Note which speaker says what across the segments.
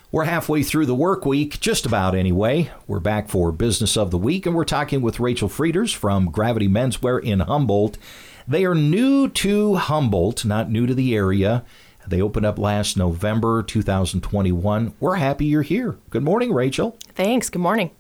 Speaker 1: We're halfway through the work week, just about anyway. We're back for Business of the Week, and we're talking with Rachel Frieders from Gravity Menswear in Humboldt. They are new to Humboldt, not new to the area. They opened up last November 2021. We're happy you're here. Good morning, Rachel.
Speaker 2: Thanks. Good morning.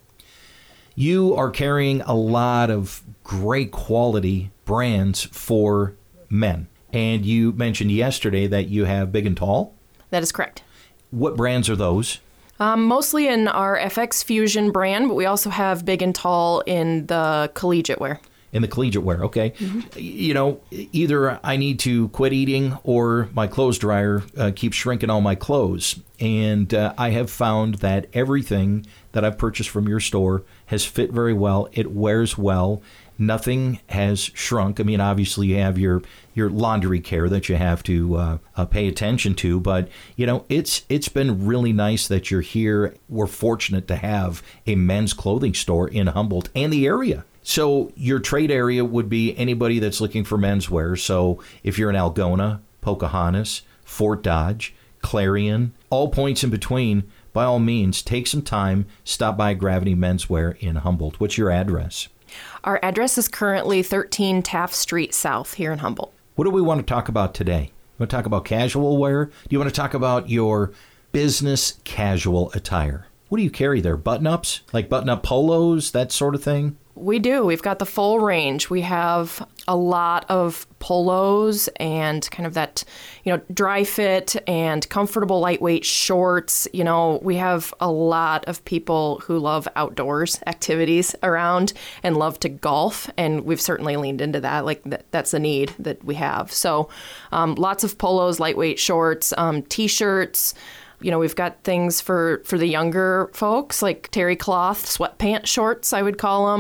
Speaker 1: You are carrying a lot of great quality brands for men. And you mentioned yesterday that you have Big and Tall.
Speaker 2: That is correct.
Speaker 1: What brands are those?
Speaker 2: Mostly in our FX Fusion brand, but we also have Big and Tall in the collegiate wear.
Speaker 1: In the collegiate wear, okay. Mm-hmm. You know, either I need to quit eating or my clothes dryer keeps shrinking all my clothes. And I have found that everything that I've purchased from your store has fit very well. It wears well. Nothing has shrunk. I mean, obviously you have your laundry care that you have to pay attention to, but you know, it's been really nice that you're here. We're fortunate to have a men's clothing store in Humboldt and the area. So your trade area would be anybody that's looking for menswear. So if you're in Algona, Pocahontas, Fort Dodge, Clarion, all points in between, by all means, take some time, stop by Gravity Menswear in Humboldt. What's your address?
Speaker 2: Our address is currently 13 Taft Street South here in Humboldt.
Speaker 1: What do we want to talk about today? You want to talk about casual wear? Do you want to talk about your business casual attire? What do you carry there? Button-ups? Like button-up polos, that sort of thing?
Speaker 2: We do. We've got the full range. We have a lot of polos and kind of that, dry fit and comfortable lightweight shorts. You know, we have a lot of people who love outdoors activities around and love to golf. And we've certainly leaned into that. Like that's a need that we have. So lots of polos, lightweight shorts, T-shirts. You know, we've got things for the younger folks, like terry cloth, sweatpant shorts, I would call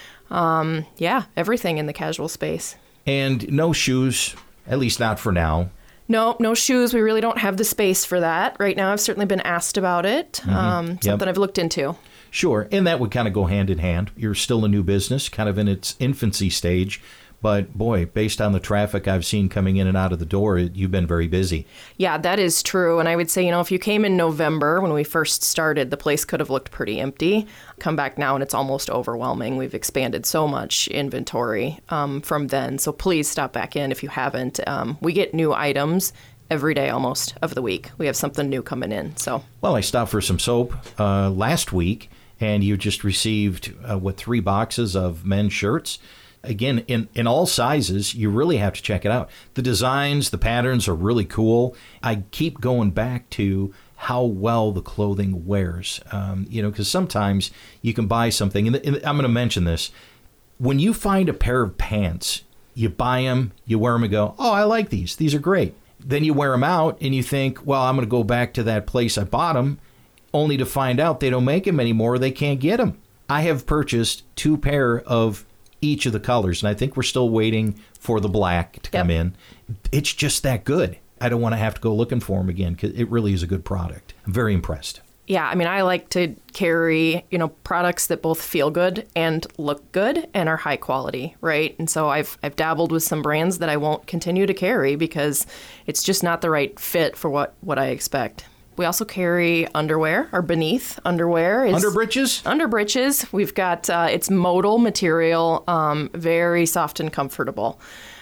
Speaker 2: them. Everything in the casual space. And
Speaker 1: no shoes, at least not for now.
Speaker 2: No shoes. We really don't have the space for that right now. I've certainly been asked about it. Something I've looked into. Sure.
Speaker 1: And that would kind of go hand in hand. You're still a new business, kind of in its infancy stage. But boy, based on the traffic I've seen coming in and out of the door, you've been very busy.
Speaker 2: Yeah, that is true. And I would say, if you came in November when we first started, the place could have looked pretty empty. Come back now and it's almost overwhelming. We've expanded so much inventory from then. So please stop back in if you haven't. We get new items every day almost of the week. We have something new coming in.
Speaker 1: Well, I stopped for some soap last week, and you just received, 3 boxes of men's shirts. Again, in all sizes, you really have to check it out. The designs, the patterns are really cool. I keep going back to how well the clothing wears, because sometimes you can buy something, and I'm going to mention this. When you find a pair of pants, you buy them, you wear them and go, oh, I like these. These are great. Then you wear them out and you think, well, I'm going to go back to that place I bought them, only to find out they don't make them anymore. They can't get them. I have purchased 2 pair of each of the colors, and I think we're still waiting for the black to come in. It's just that good. I don't want to have to go looking for them again because it really is a good product. I'm very impressed.
Speaker 2: Yeah, I mean, I like to carry, products that both feel good and look good and are high quality, right? And so I've dabbled with some brands that I won't continue to carry because it's just not the right fit for what I expect. We also carry underwear, or beneath underwear.
Speaker 1: Underbritches?
Speaker 2: Underbritches. We've got, it's modal material, very soft and comfortable.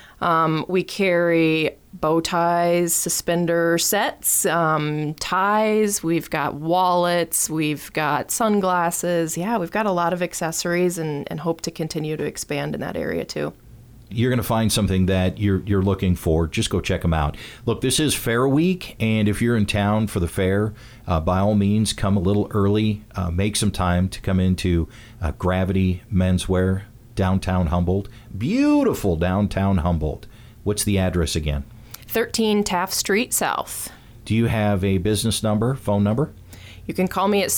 Speaker 2: We carry bow ties, suspender sets, ties. We've got wallets. We've got sunglasses. Yeah, we've got a lot of accessories and hope to continue to expand in that area too.
Speaker 1: You're going to find something that you're looking for. Just go check them out. Look, this is Fair Week, and if you're in town for the fair, by all means, come a little early. Make some time to come into Gravity Menswear, downtown Humboldt. Beautiful downtown Humboldt. What's the address again?
Speaker 2: 13 Taft Street South.
Speaker 1: Do you have a business number, phone number?
Speaker 2: You can call me at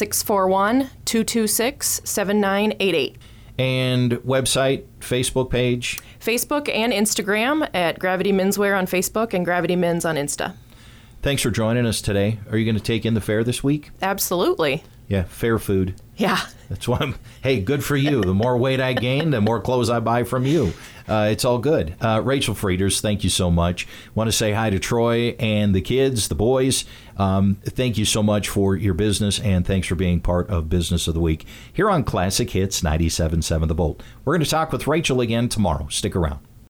Speaker 2: 641-226-7988.
Speaker 1: And website, Facebook page?
Speaker 2: Facebook and Instagram at Gravity Menswear on Facebook and Gravity Men's on Insta.
Speaker 1: Thanks for joining us today. Are you going to take in the fair this week?
Speaker 2: Absolutely.
Speaker 1: Yeah, fair food.
Speaker 2: Yeah.
Speaker 1: That's why hey, good for you. The more weight I gain, the more clothes I buy from you. It's all good. Rachel Frieders, thank you so much. Want to say hi to Troy and the kids, the boys. Thank you so much for your business, and thanks for being part of Business of the Week here on Classic Hits 97.7 The Bolt. We're going to talk with Rachel again tomorrow. Stick around.